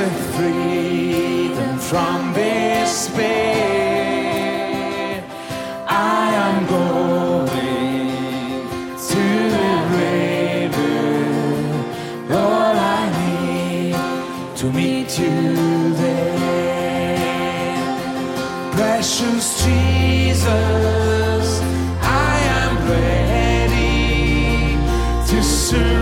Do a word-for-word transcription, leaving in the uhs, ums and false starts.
with freedom from despair. I am going to the river. All I need to meet you there. Precious Jesus, I am ready to serve.